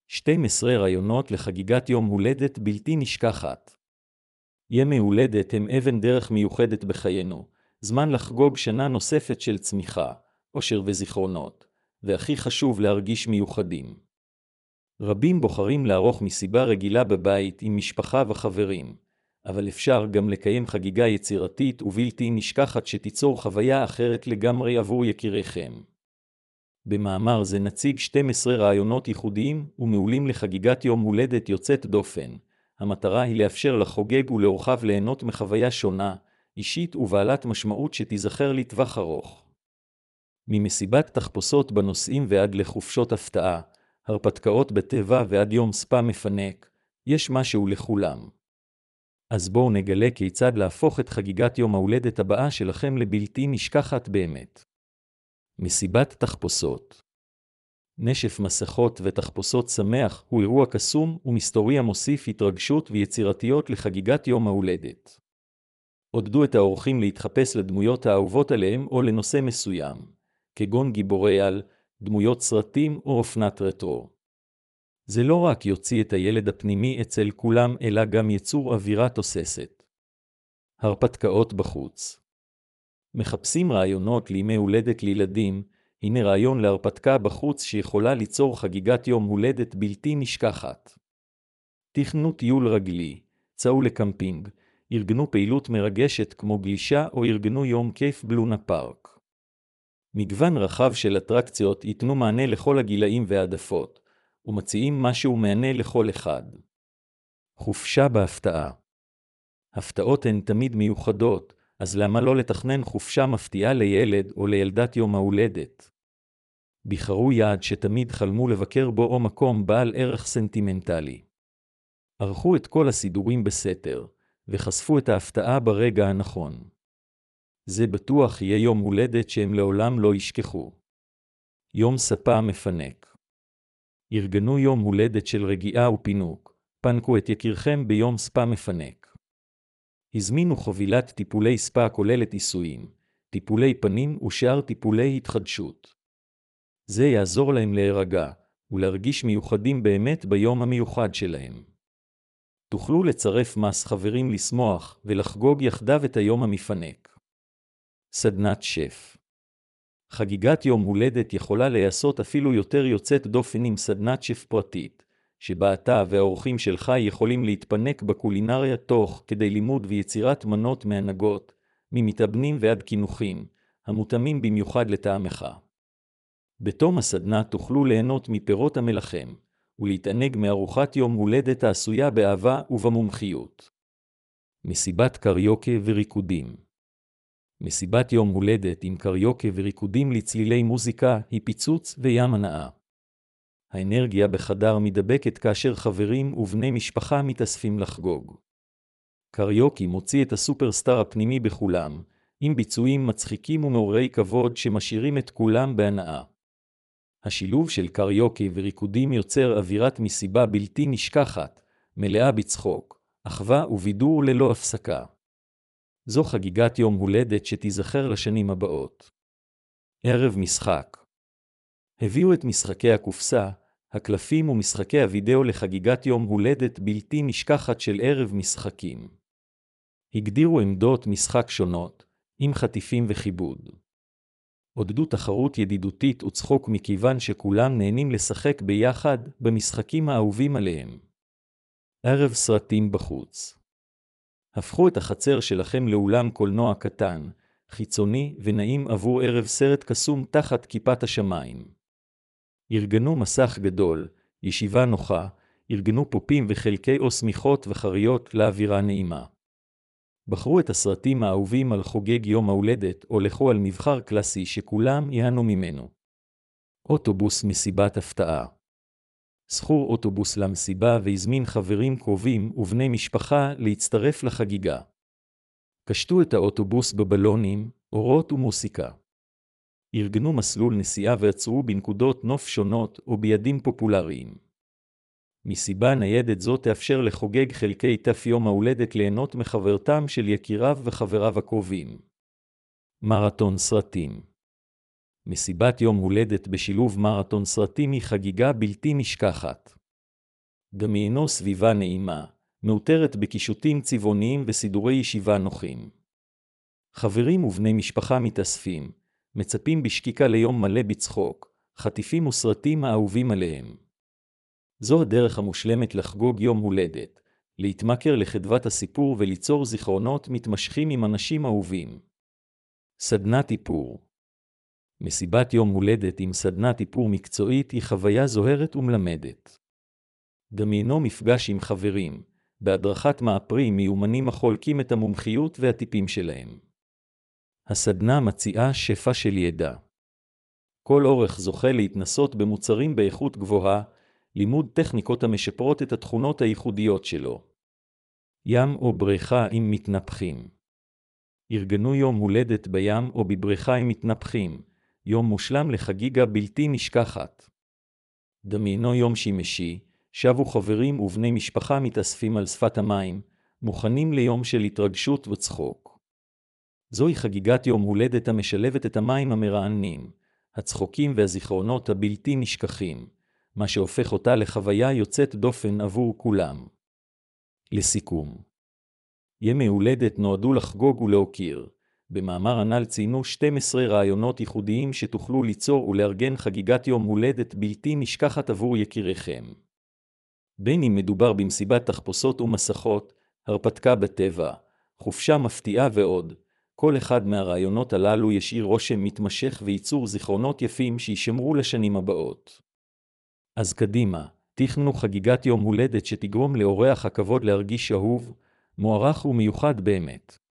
12 רעיונות לחגיגת יום הולדת בלתי נשכחת. ימי הולדת הם אבן דרך מיוחדת בחיינו, זמן לחגוג שנה נוספת של צמיחה, עושר וזיכרונות, והכי חשוב להרגיש מיוחדים. רבים בוחרים לערוך מסיבה רגילה בבית עם משפחה וחברים, אבל אפשר גם לקיים חגיגה יצירתית ובלתי נשכחת שתיצור חוויה אחרת לגמרי עבור יקיריכם. במאמר זה נציג 12 רעיונות ייחודיים ומעולים לחגיגת יום הולדת יוצאת דופן. המטרה היא לאפשר לחוגג ולאורחיו ליהנות מחוויה שונה, אישית ובעלת משמעות שתיזכר לטווח ארוך. ממסיבת תחפושות בנושאים ועד לחופשות הפתעה, הרפתקאות בטבע ועד יום ספא מפנק, יש משהו לכולם. אז בואו נגלה כיצד להפוך את חגיגת יום ההולדת הבאה שלכם לבלתי נשכחת באמת. מסיבת תחפושות. נשף מסכות ותחפושות שמח הוא אירוע קסום ומסתורי המוסיף התרגשות ויצירתיות לחגיגת יום ההולדת. עודדו את האורחים להתחפש לדמויות האהובות עליהם או לנושא מסוים, כגון גיבורי על, דמויות סרטים או אופנת רטרו. זה לא רק יוציא את הילד הפנימי אצל כולם, אלא גם יצור אווירה תוססת. הרפתקאות בחוץ. מחפשים רעיונות לימי הולדת לילדים, הנה רעיון להרפתקה בחוץ שיכולה ליצור חגיגת יום הולדת בלתי נשכחת. תכנו טיול רגלי, צאו לקמפינג, ארגנו פעילות מרגשת כמו גלישה או ארגנו יום כיף בלונה פארק. מגוון רחב של אטרקציות ייתנו מענה לכל הגילאים והעדפות, ומציעים משהו מענה לכל אחד. חופשה בהפתעה. הפתעות הן תמיד מיוחדות, אז למה לא לתכנן חופשה מפתיעה לילד או לילדת יום ההולדת? בחרו יעד שתמיד חלמו לבקר בו או מקום בעל ערך סנטימנטלי. ערכו את כל הסידורים בסתר, וחשפו את ההפתעה ברגע הנכון. זה בטוח יהיה יום הולדת שהם לעולם לא ישכחו. יום ספא מפנק. ארגנו יום הולדת של רגיעה ופינוק, פנקו את יקירכם ביום ספא מפנק. הזמינו חבילת טיפולי ספא כוללת עיסויים, טיפולי פנים ושאר טיפולי התחדשות. זה יעזור להם להירגע ולהרגיש מיוחדים באמת ביום המיוחד שלהם. תוכלו לצרף מס חברים לשמוח ולחגוג יחדיו את היום המפנק. סדנת שף. חגיגת יום הולדת יכולה להיעשות אפילו יותר יוצאת דופן עם סדנת שף פרטית, שבה אתה והאורחים שלך יכולים להתפנק בקולינריה תוך כדי לימוד ויצירת מנות מהנגות, ממתאבנים ועד כינוחים, המותאמים במיוחד לטעמך. בתום הסדנה תוכלו ליהנות מפירות המלחם, ולהתענג מארוחת יום הולדת העשויה באהבה ובמומחיות. מסיבת קריוקה וריקודים. מסיבת יום הולדת עם קריוקה וריקודים לצלילי מוזיקה היא פיצוץ וים הנאה. האנרגיה בחדר מדבקת כאשר חברים ובני משפחה מתאספים לחגוג. קריוקי מוציא את הסופרסטאר הפנימי בכולם, עם ביצועים מצחיקים ומעוררי כבוד שמשאירים את כולם בהנאה. השילוב של קריוקי וריקודים יוצר אווירת מסיבה בלתי נשכחת, מלאה בצחוק, אחווה ובידור ללא הפסקה. זו חגיגת יום הולדת שתיזכר לשנים הבאות. ערב משחק. הביאו את משחקי הקופסה, הקלפים ומשחקי הוידאו לחגיגת יום הולדת בלתי נשכחת של ערב משחקים. הגדירו עמדות משחק שונות, עם חטיפים וכיבוד. עודדו תחרות ידידותית וצחוק מכיוון שכולם נהנים לשחק ביחד במשחקים האהובים עליהם. ערב סרטים בחוץ. הפכו את החצר שלכם לאולם קולנוע קטן, חיצוני ונעים עבור ערב סרט קסום תחת כיפת השמיים. ארגנו מסך גדול, ישיבה נוחה, ארגנו פופים וחלקי או סמיכות וחריות לאווירה נעימה. בחרו את הסרטים האהובים על חוגג יום ההולדת או לכו על מבחר קלאסי שכולם יהנו ממנו. אוטובוס מסיבת הפתעה. שכור אוטובוס למסיבה והזמין חברים קרובים ובני משפחה להצטרף לחגיגה. קשטו את האוטובוס בבלונים, אורות ומוסיקה. ארגנו מסלול נסיעה ועצרו בנקודות נוף שונות או ביעדים פופולריים. מסיבה ניידת זו תאפשר לחוגג חלקי תף יום ההולדת ליהנות מחברתם של יקיריו וחבריו הקרובים. מרתון סרטים. מסיבת יום הולדת בשילוב מרתון סרטים היא חגיגה בלתי נשכחת. דמיינו סביבה נעימה, מאותרת בקישוטים צבעוניים וסידורי ישיבה נוחים. חברים ובני משפחה מתאספים, מצפים בשקיקה ליום מלא בצחוק, חטיפים וסרטים האהובים עליהם. זו הדרך המושלמת לחגוג יום הולדת, להתמכר לחדוות הסיפור וליצור זיכרונות מתמשכים עם אנשים אהובים. סדנת איפור. מסיבת יום הולדת עם סדנת איפור מקצועית היא חוויה זוהרת ומלמדת. דמיינו מפגש עם חברים, בהדרכת מאפרים מיומנים החולקים את המומחיות והטיפים שלהם. הסדנה מציעה שפע של ידע. כל אורך זוכה להתנסות במוצרים באיכות גבוהה, לימוד טכניקות המשפרות את התכונות הייחודיות שלו. ים או בריכה עם מתנפחים. ארגנו יום הולדת בים או בבריכה עם מתנפחים, יום מושלם לחגיגה בלתי נשכחת. דמיינו יום שימשי, שבו חברים ובני משפחה מתאספים על שפת המים, מוכנים ליום של התרגשות וצחוק. זוהי חגיגת יום הולדת המשלבת את המים המרעננים, הצחוקים והזיכרונות הבלתי נשכחים, מה שהופך אותה לחוויה יוצאת דופן עבור כולם. לסיכום, ימי הולדת נועדו לחגוג ולהוקיר. במאמר הנ"ל ציינו 12 רעיונות ייחודיים שתוכלו ליצור ולארגן חגיגת יום הולדת בלתי נשכחת עבור יקיריכם. בין אם מדובר במסיבת תחפושות ומסכות, הרפתקה בטבע, חופשה מפתיעה ועוד, כל אחד מהרעיונות הללו ישאיר רושם מתמשך וייצור זיכרונות יפים שישמרו לשנים הבאות. אז קדימה, תכנו חגיגת יום הולדת שתגרום לאורח הכבוד להרגיש אהוב, מוערך ומיוחד באמת.